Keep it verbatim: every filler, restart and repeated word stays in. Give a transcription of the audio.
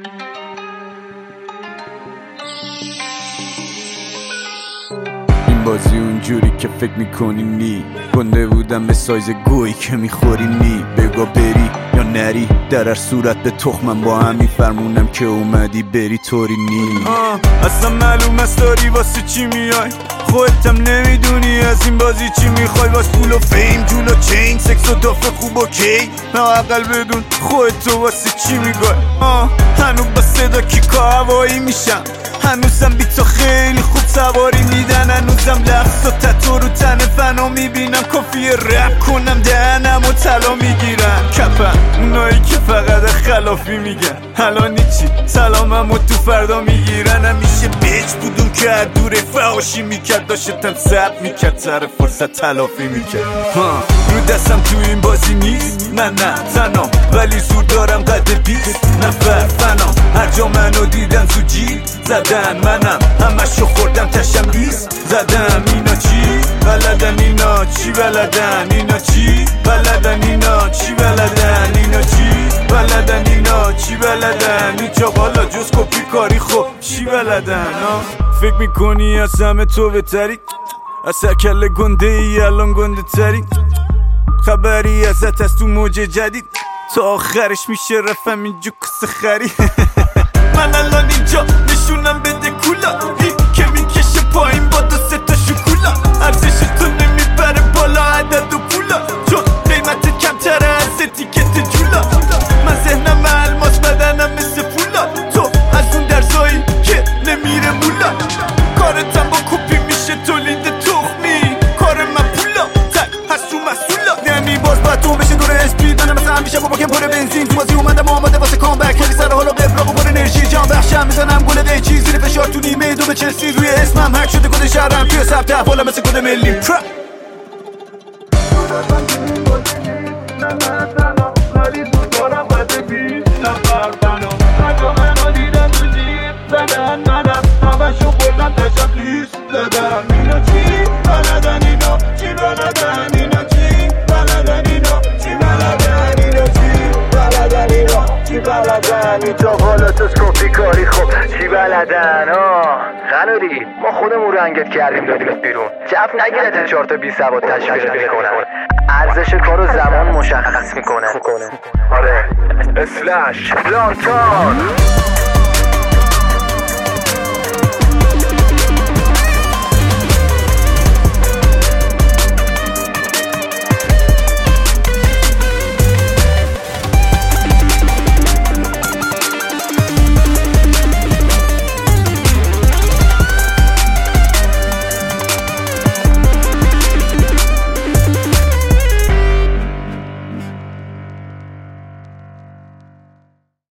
این بازی اونجوری که فکر میکنی نی، گنده بودم به سایز گویی که میخوری نی. بگو بری یا نری، در هر صورت به تخمم با هم میفرمونم که اومدی بری طوری نی. آه اصلا معلوم است داری واسه چی میای، خودتم نمیدونی از این بازی چی میخوای. واس پول و فیم، جون و چین، سکس و دافه خوب و کی، نه اقل بدون خودتو واسه چی میگای. آه هنوز با صدا کیکا هوایی میشم، هنوزم بی تو خیلی خوب سواری میدن، هنوزم لفظ و تتو رو تن فنا میبینم، کافیه رپ کنم دهنم و طلا میگیرن. کپن اونایی که فقط خلافی میگن، الان چی سلامم و تو فردا میگیرن. همیشه بیچ بودم که دوره فحاشی میکرد، داشتم ضبط میکرد سر فرصت تلافی میکرد. ها رو دستم تو این بازی نیست، من نه تنام ولی زور دارم قد بیست نفر فنام. هر جا منو دیدن تو جیب زدن، منم همشو خوردم تشم بیست زدم. اینا چی بلدن، اینا چی بلدن، اینا چی بلدن، اینا چی بلدن، اینا چی بلدن، اینا چی بلدن. اینجا بالا جز کپی کاری خب چی بلدن. فکر میکنی از همه تو بهتری، از کله گنده ای الان گنده تری، خبری ازت از تو موج جدید، تا آخرش میشه رفم اینجا کس خری. من الان اینجا نشونم بده کولا، هی که میکشه پایین با دو سه تا شکولا. ارزش تو نمیبره بالا عدد و پولا، چون قیمت کمتره از اتیکت جولا. من ذهنم الماس بدنم مثل پولا، تو از اون درزایی که نمیره مولا. کارتم با کپی میشه تولید تخمی، کار من پولا تک هست تو مسئولا. یعنی باز باید تو بشه دور اسپیدانه مثل همیشه با باکم پر بنزین. تو بازی اومدم آماده واسه کامبک، خیلی سر حالا قبرا و پر انرژی. جان بخشم میزنم گل قیچی زیر فشار تو نیمه دو به چلسی. روی اسمم هک شده کد شهرم توی ثبت احوالا مثل کد ملی. اینجا حالت از کپی کاری خب چی بلدن. آه قناری ما خودمون رنگت کردیم دادیمت بیرون، جف نگیرت چهار تا بی سواد تشویقت میکنن. ارزش کارو زمان مشخص میکنه. آره اسلش لانتان.